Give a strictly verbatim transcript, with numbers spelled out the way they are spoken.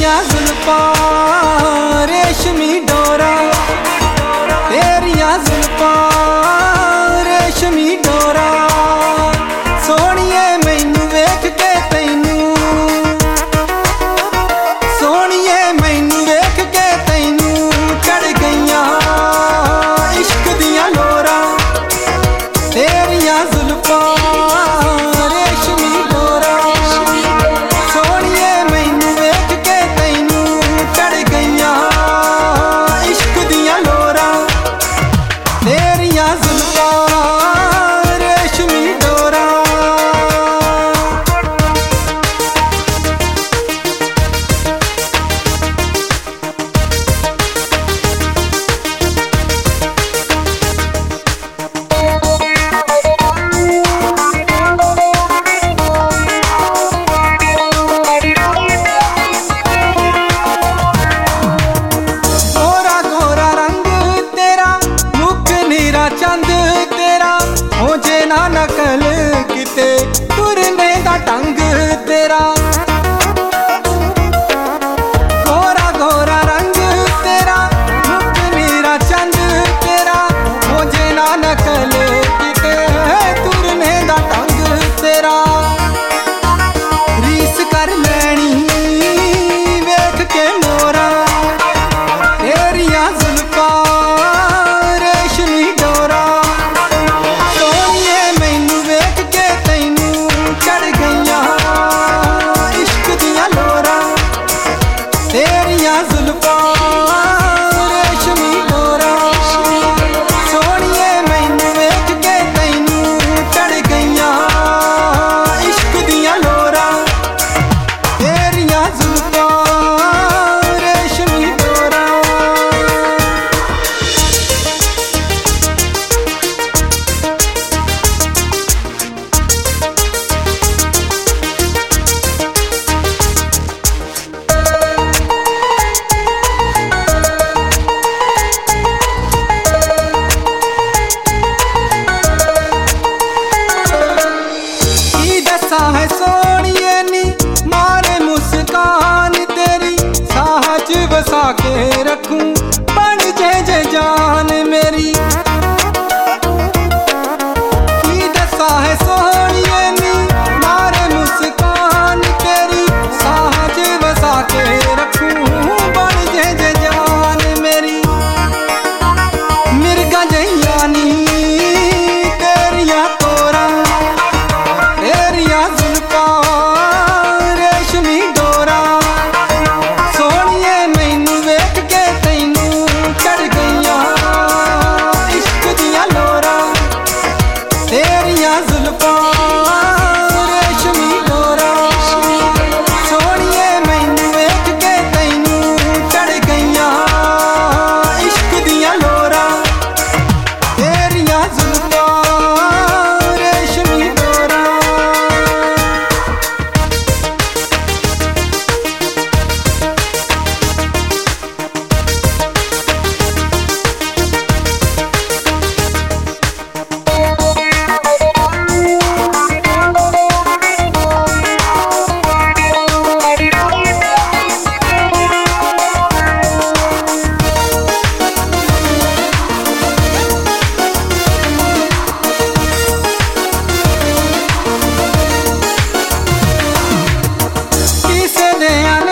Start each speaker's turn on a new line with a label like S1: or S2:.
S1: तेरिया जुल्फा रेशमी डोरा, तेरिया जुल्फा रेशमी डोरा। सोनिए मैनू वेख के तैनू, सोनिए मैनू वेख के तैनू चढ़ गईयां इश्क दियां लोरा। तेरिया जुल्फा चंद तेरा होजे ना नकल किते तुरने दा टंग तेरा। गोरा गोरा रंग तेरा मुख नीरा चंद तेरा होजे ना नकल किते तुरने दा टंग तेरा। रीस कर लैनी वेख के मोरा, तेरिया जुल्फा है सोनिए नी मारे मुस्कान तेरी साहज बसा के रखूं बन जे जे जान मेरी। की दसा है सोनिए नी मारे मुस्कान तेरी साहज बसा के रखूं बन जे जे जान मेरी। मिर्गा जइया नी तेरिया तोरा, तेरिया जुल्फा रेशमी डोरा। सोनिए मैनू वेख के तैनू चढ़ गईयां इश्क दियां लोरा। तेरिया जुल्फा रेशमी डोरा, सोनिए मैनू वेख के तैनू चढ़ गईयां इश्क दियां लोरा। तेरिया जुल्फा रेशमी डोरा। किसे दे